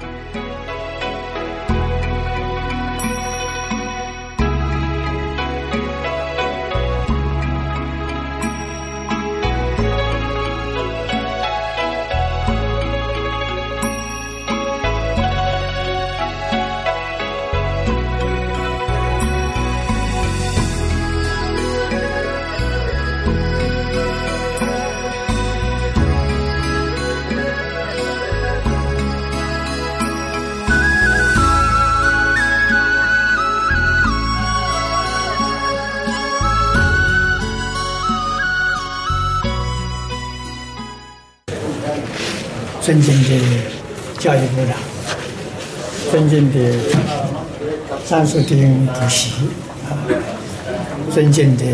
尊敬的教育部长，尊敬的张树丁主席，尊敬的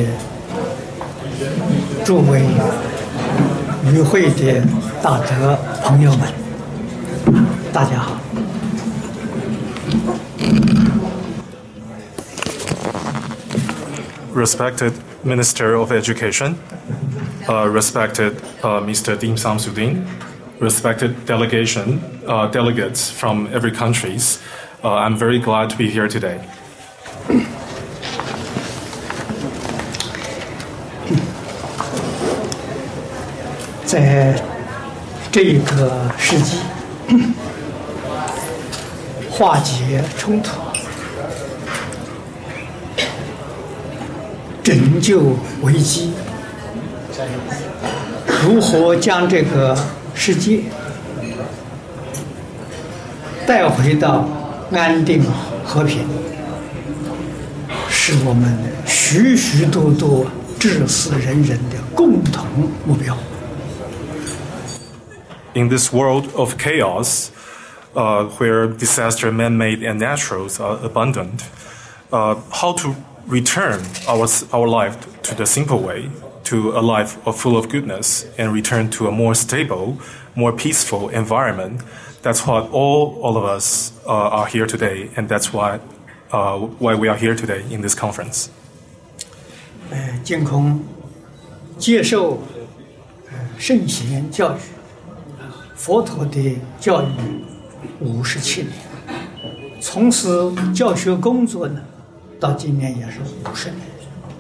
诸位与会的大德朋友们，大家好。 Respected Minister of Education, respected Mr. Dim Samsudin, respected delegates from every countries, I'm very glad to be here today. 在这个世纪，化解冲突，拯救危机，如何将这个世界带回到安定和平，是我们许许多多至死人人的共同目标。 In this world of chaos, where disaster, man-made and naturals are abundant, how to return our life to the simple way, to a life full of goodness, and return to a more stable, more peaceful environment. That's what all of us are here today, and that's why we are here today in this conference. 净空接受圣贤教育，佛陀的教育57年，从事教学工作呢，到今年也是50年。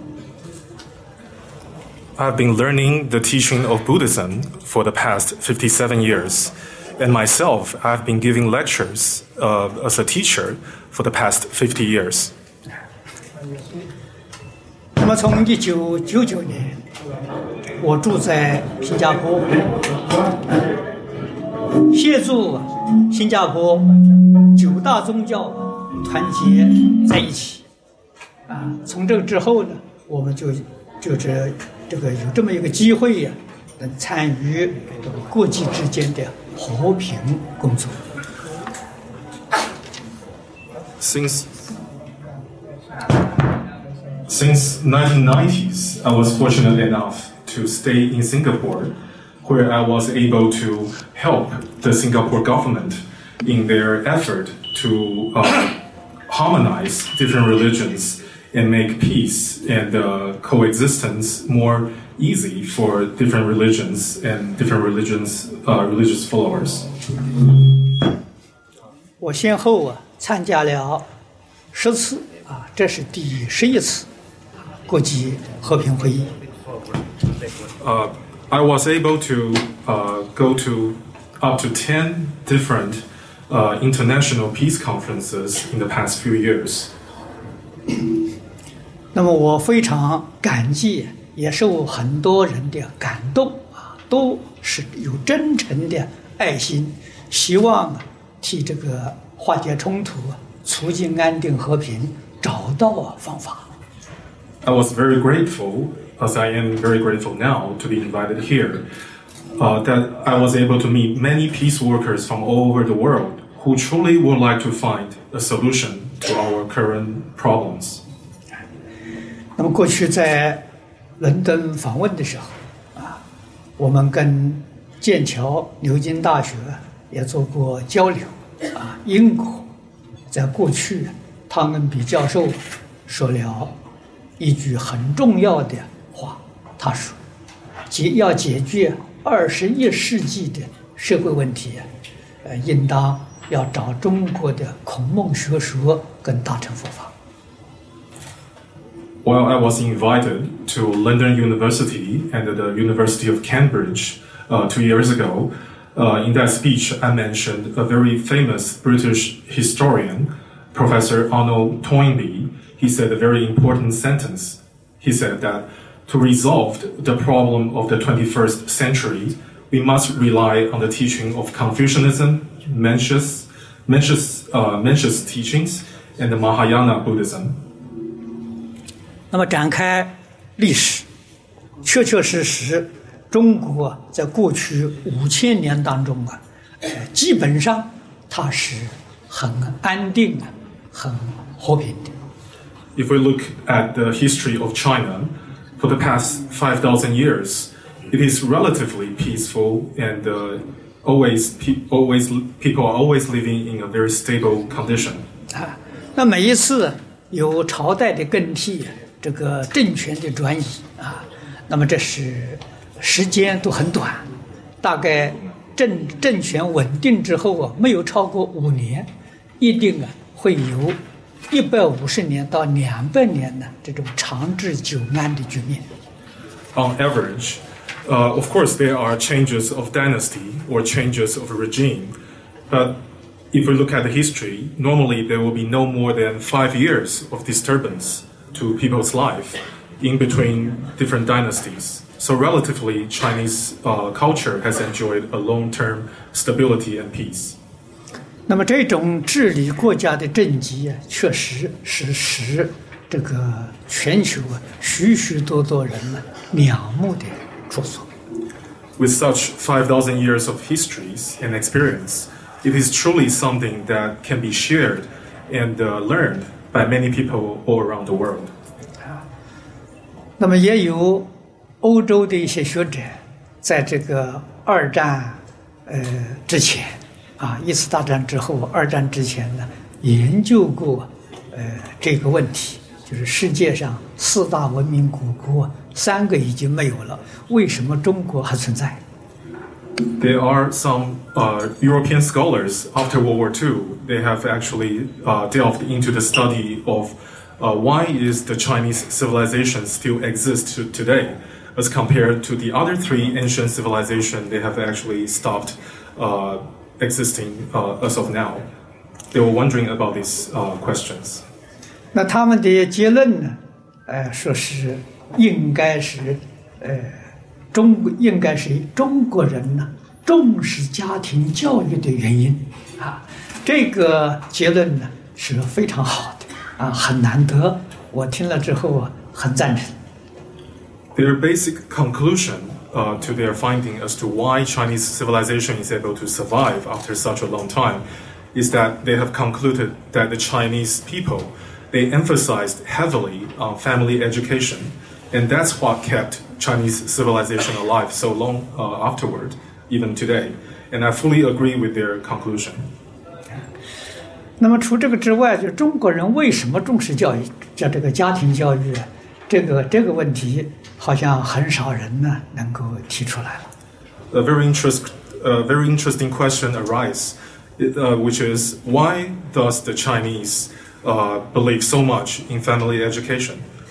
I've been learning the teaching of Buddhism for the past 57 years, and myself, I've been giving lectures as a teacher for the past 50 years. 那么从1999年，我住在新加坡，协助新加坡9大宗教团结在一起。从这个之后呢，我们就这个有这么一个机会呀，能参与这个国际之间的和平工作。 Since 1990s, I was fortunate enough to stay in Singapore, where I was able to help the Singapore government in their effort to harmonize different religions and make peace and coexistence more easy for different religions and different religious followers. 我先后参加了10次这是第11次国际和平会议。 I was able to go to up to 10 different international peace conferences in the past few years. 那么我非常感激，也受很多人的感动都是有真诚的爱心，希望替这个化解冲突、促进安定和平找到方法。 I was very grateful, as I am very grateful now to be invited here, that I was able to meet many peace workers from all over the world who truly would like to find a solution to our current problems. 那么过去在伦敦访问的时候我们跟剑桥、牛津大学也做过交流英国在过去汤恩比教授说了一句很重要的话，他说要解决21世纪的社会问题应当要找中国的孔孟学说跟大乘佛法。 While I was invited to London University and the University of Cambridge 2 years ago, in that speech I mentioned a very famous British historian, Professor Arnold Toynbee. He said a very important sentence. He said that to resolve the problem of the 21st century, we must rely on the teaching of Confucianism, Mencius teachings, and the Mahayana Buddhism. 那么展开历史，确确实实，中国在过去5000年当中啊，基本上它是很安定的，很和平的。 If we look at the history of China, for the past 5,000 years, it is relatively peaceful and people are always living in a very stable condition. 啊，那每一次有朝代的更替，这个政权的转移啊，那么这是时间都很短，大概政权稳定之后啊，没有超过5年，一定啊会有150年到200年的这种长治久安的局面。 On average, of course, there are changes of dynasty or changes of regime, but if we look at the history, normally there will be no more than 5 years of disturbance to people's life in between different dynasties. So relatively, Chinese culture has enjoyed a long-term stability and peace. 那么这种治理国家的政绩啊，确实是使这个全球啊许许多多人呢仰慕的著作。 With such 5,000 years of histories and experience, it is truly something that can be shared and learned by many people all around the world. 那么也有欧洲的一些学者，在这个二战之前啊，一次大战之后，二战之前呢，研究过这个问题，就是世界上4大文明古国3个已经没有了，为什么中国还存在？ There are some European scholars after World War II. They have actually delved into the study of why is the Chinese civilization still exists today, as compared to the other 3 ancient civilizations. They have actually stopped existing as of now. They were wondering about these questions. 那他们的结论呢？说是应该是中国人呢重视家庭教育的原因啊，这个结论呢是非常好的啊，很难得，我听了之后啊很赞成。 Their basic conclusion to their finding as to why Chinese civilization is able to survive after such a long time is that they have concluded that the Chinese people, they emphasized heavily on family education, and that's what kept Chinese civilization alive so long afterward, even today. And I fully agree with their conclusion. 那么除这个之外，就中国人为什么重视教育，叫这个家庭教育啊？这个问题好像很少人呢能够提出来了。 A very interesting question arises, which is why does the Chinese believe so much in family education?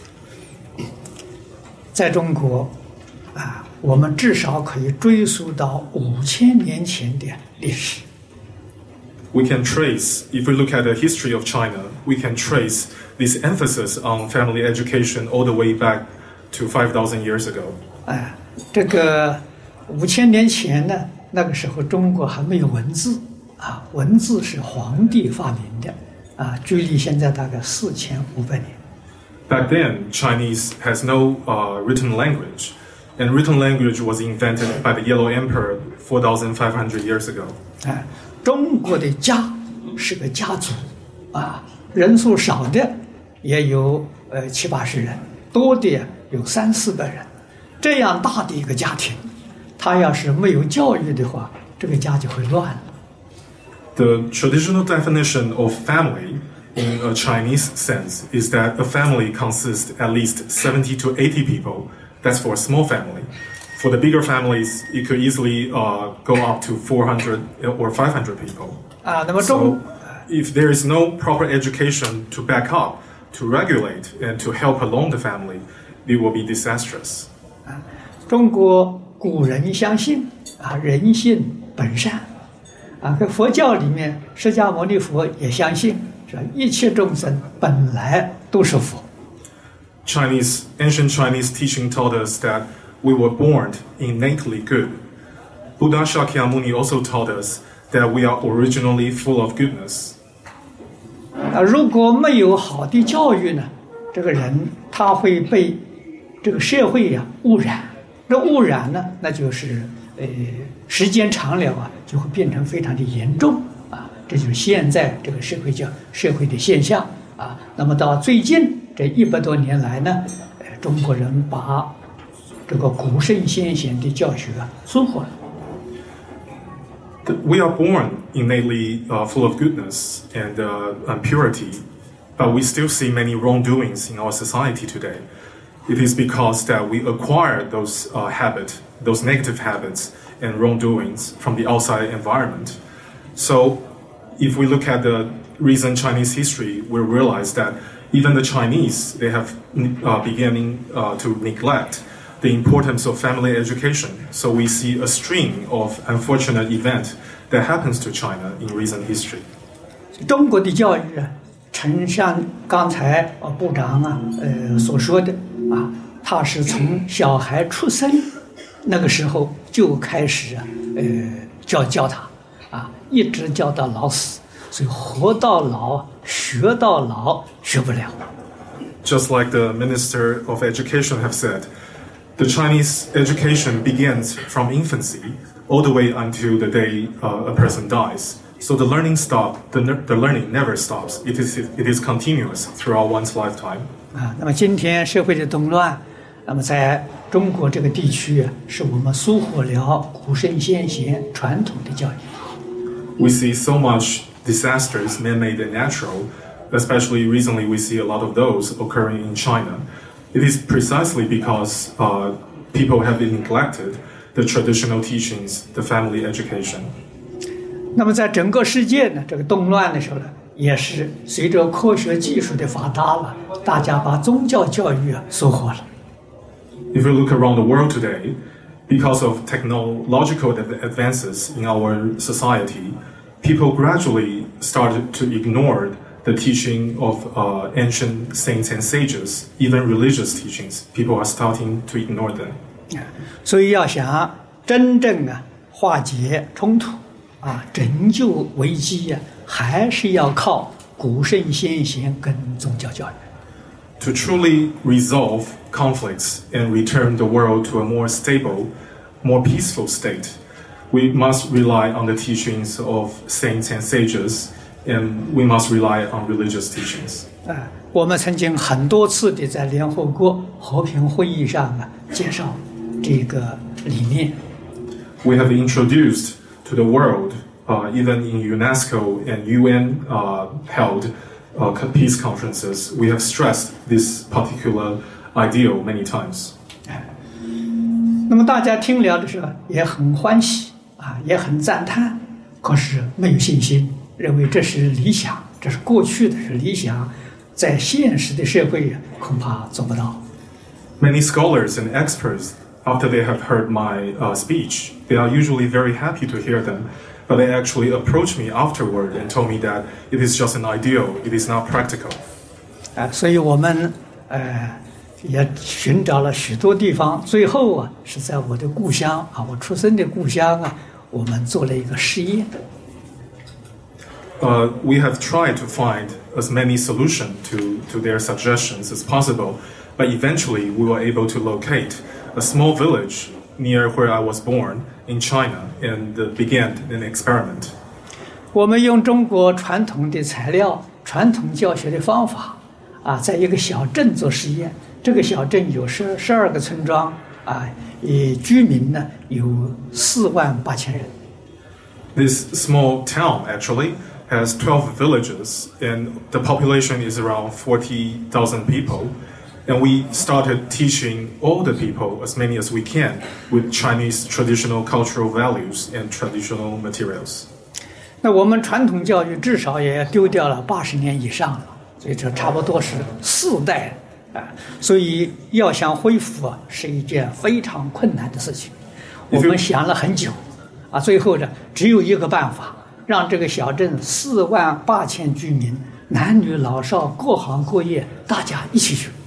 在中国啊，我们至少可以追溯到5000年前的历史。We can trace, if we look at the history of China, we can trace this emphasis on family education all the way back to 5,000 years ago. 这个5000年前呢，那个时候中国还没有文字啊，文字是皇帝发明的啊，距离现在大概4500年。Back then, Chinese has no written language, and written language was invented by the Yellow Emperor 4,500 years ago. 中国的家是个家族啊，人数少的也有70-80人，多的有300-400人，这样大的一个家庭，他要是没有教育的话，这个家就会乱了。The traditional definition of family in a Chinese sense is that a family consists at least 70 to 80 people. That's for a small family. For the bigger families, it could easily go up to 400 or 500 people. 啊，那么 So, if there is no proper education to back up, to regulate, and to help along the family, it will be disastrous. 中国古人相信人性本善在佛教里面，释迦牟尼佛也相信，是吧？一切众生本来都是佛。 Ancient Chinese teaching taught us that we were born innately good. Buddha Shakyamuni also taught us that we are originally full of goodness. 如果没有好的教育呢，这个人他会被这个社会污染。这污染呢，那就是时间长了就会变成非常的严重这就是现在这个社会的现象那么到最近这100多年来呢，中国人把这个古圣先贤的教学遵守了。 We are born innately full of goodness and purity, but we still see many wrongdoings in our society today. It is because that we acquire those those negative habits and wrongdoings from the outside environment. So, if we look at the recent Chinese history, we realize that even the Chinese, they have beginning to neglect the importance of family education. So we see a string of unfortunate events that happens to China in recent history. 中国的教育诚像刚才部长所说的他是从小孩出生那个时候就开始教他一直教到老死，所以活到老学到老学不了。 Just like the Minister of Education have said, the Chinese education begins from infancy all the way until the day a person dies. So the learning never stops. It is continuous throughout one's lifetime. 那么今天社会的动乱，那么在中国这个地区是我们疏忽了古圣先贤传统的教育。 We see so much disasters, man-made and natural. Especially recently, we see a lot of those occurring in China. It is precisely because people have neglected the traditional teachings, the family education. 那么在整个世界呢，这个动乱的时候呢，也是随着科学技术的发达了，大家把宗教教育疏忽了。 If you look around the world today, because of technological advances in our society, people gradually started to ignore the teaching of ancient saints and sages, even religious teachings. People are starting to ignore them. 所以要想真正化解冲突拯救危机还是要靠古圣先贤跟宗教教育。 To truly resolve conflicts and return the world to a more stable, more peaceful state, we must rely on the teachings of saints and sages, and we must rely on religious teachings. 我们曾经很多次的在联合国和平会议上介绍这个理念。 We have introduced to the world, even in UNESCO and UN held peace conferences, we have stressed this particular ideal many times. 那么大家听了的时候也很欢喜也很赞叹，可是没有信心，认为这是理想，这是过去的是理想，在现实的社会恐怕做不到。 Many scholars and experts, after they have heard my speech, they are usually very happy to hear them, but they actually approached me afterward and told me that it is just an ideal, it is not practical. 所以我们也寻找了许多地方，最后是在我的故乡我出生的故乡我们做了一个试验。 We have tried to find as many solutions to their suggestions as possible, but eventually we were able to locate a small village near where I was born in China and began an experiment. 我们用中国传统的材料、传统教学的方法在一个小镇做实验。这个小镇有12个村庄居民呢有48000人。 This small town actually has 12 villages, and the population is around 40,000 people. And we started teaching all the people, as many as we can, with Chinese traditional cultural values and traditional materials. 那我们传统教育至少也丢掉了80年以上了，所以这差不多是4代啊，所以要想恢复啊，是一件非常困难的事情。我们想了很久，啊，最后呢，只有一个办法，让这个小镇48000居民，男女老少各行各业，大家一起去。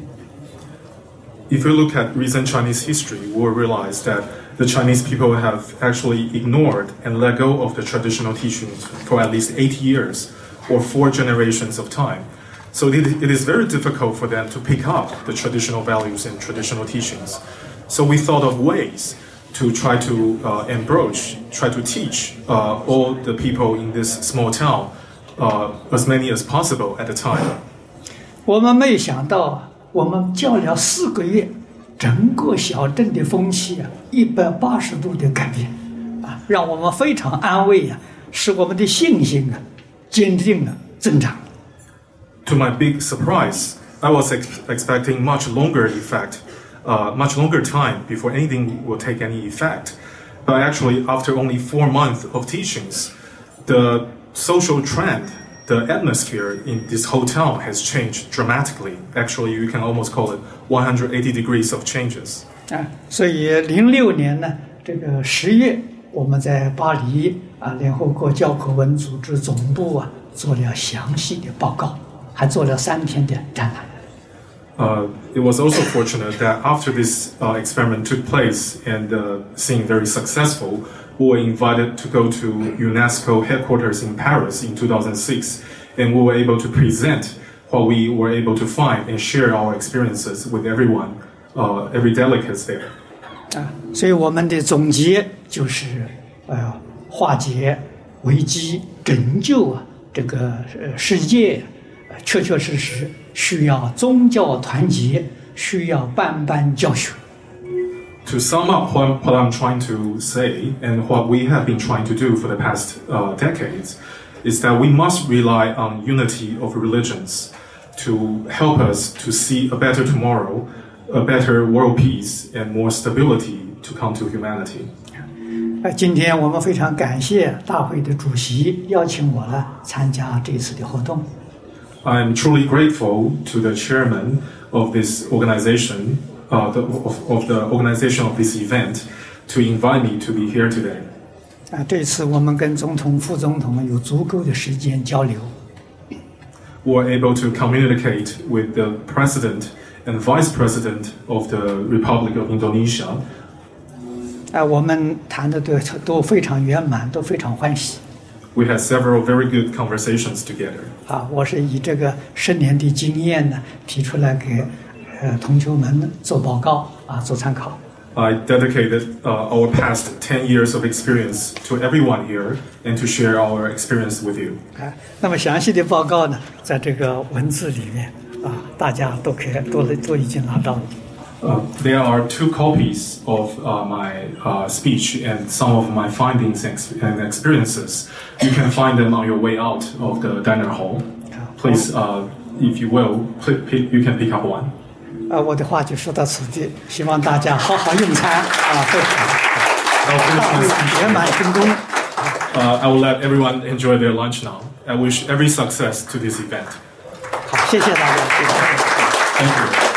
If you look at recent Chinese history, you will realize that the Chinese people have actually ignored and let go of the traditional teachings for at least 8 years or 4 generations of time. So it is very difficult for them to pick up the traditional values and traditional teachings. So we thought of ways to try to embroach, try to teach all the people in this small town as many as possible at the time. 我们没想到，我们教了4个月，整个小镇的风气啊，180度的改变，啊，让我们非常安慰啊，使我们的信心啊，坚定了增长。 To my big surprise, I was expecting much longer effect, much longer time before anything will take any effect. But actually, after only 4 months of teachings, the social trend, the atmosphere in this whole town has changed dramatically. Actually, you can almost call it 180 degrees of changes. 啊，所以06年呢，这个10月，我们在巴黎啊，联合国教科文组织总部啊，做了详细的报告，还做了3天的展览。 It was also fortunate that after this experiment took place and seemed very successful, we were invited to go to UNESCO headquarters in Paris in 2006, and we were able to present what we were able to find and share our experiences with everyone, every delegates there. 啊，所以我们的总结就是，化解危机、拯救啊这个世界，确确实实需要宗教团结，需要班班教学。 To sum up what I'm trying to say and what we have been trying to do for the past decades is that we must rely on unity of religions to help us to see a better tomorrow, a better world peace, and more stability to come to humanity. 今天我们非常感谢大会的主席邀请我来参加这次的活动。 I'm truly grateful to the chairman of this organization, of the organization of this event, to invite me to be here today. 这次我们跟总统、副总统有足够的时间交流。 We were able to communicate with the president and vice president of the Republic of Indonesia. 我们谈的都非常圆满，都非常欢喜。 We had several very good conversations together. 我是以这个10年的经验呢，提出来给同学们做报告做参考。 I dedicated our past 10 years of experience to everyone here and to share our experience with you. 那么详细的报告呢，在这个文字里面大家都已经拿到了。 There are 2 copies of my speech and some of my findings and experiences. You can find them on your way out of the dinner hall. Please, if you will, you can pick up one. 我的话就说到此地，希望大家好好用餐会好，大会圆满成功。 I will let everyone enjoy their lunch now. I wish every success to this event. 好，谢谢大家，谢谢。 Thank you.